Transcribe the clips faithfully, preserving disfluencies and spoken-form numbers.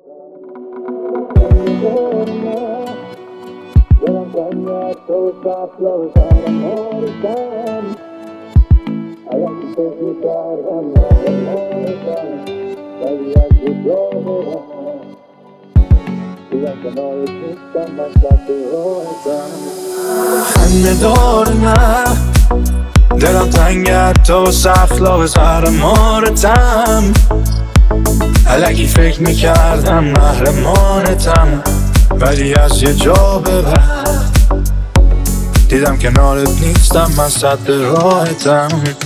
خنده دار نه دلم تنگه تو سخلاق زهر مارتم الکی فکر میکردم محرمانتم ولی از یه جا به بعد دیدم کنارت نیستم من صد راحتم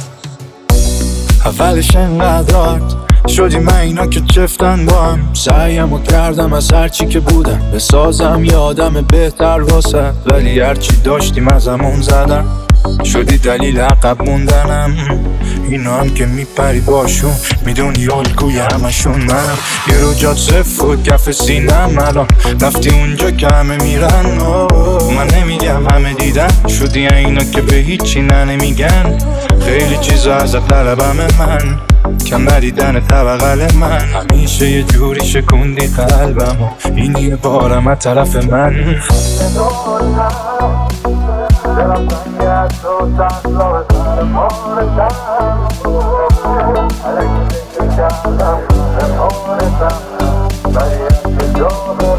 اولش انقدر راحت شدی من اینا که چفتن با هم سعیمو کردم از هرچی که بودم بسازم یه آدم بهتر واسه ولی هرچی داشتیم ازمون زدم شدی دلیل عقب موندنم اینا هم که میپری باشون میدونی الگوی همشون منم یه رو جات صف و کف سینم الان رفتی اونجا که همه میرن من نمیگم همه دیدن شدی اینا که به هیچی نه نمیگن خیلی چیزا ازت طلبم من کم ندیدن طبقل من همیشه یه جوری شکوندی قلبم و این یه بارم از طرف من دلم تنگه از تو سخلاق زهر مارتم الکی فکر کردم محرمانتم ولی از یه جا به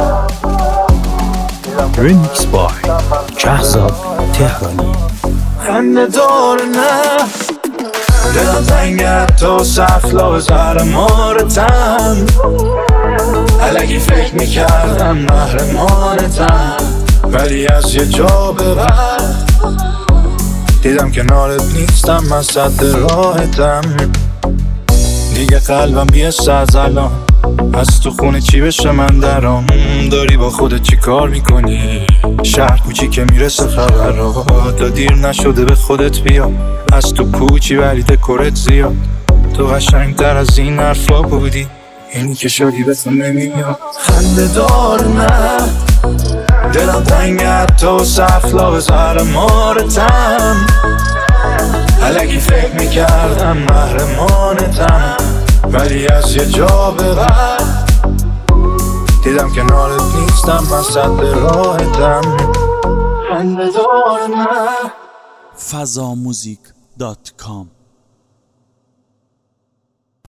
بعد ریمیکس بای شهرزاد تهرانی. خنده دار نه دلم تنگه از تو سخلاق زهر مارتم الکی فکر میکردم محرمانتم ولی از یه جا به بعد دیدم کنارت نیستم من صد راحتم دیگه قلبم بیست از الان از تو خونه چی بشه من درام داری با خودت چی کار میکنی شهر کوچی که میرسه خبر رو تا دیر نشده به خودت بیا از تو پوچی ولی دکورت زیاد تو قشنگتر از این حرفا بودی اینی که شدی به تو نمیاد خنده دار نه دلم تنگه تو سخلاق زهر مارتم الکی فکر میکردم محرمانتم ولی از یه جا به بعد دیدم کنارت نیستم من صد راحتم خنده دار نه فضاموزیک دات کام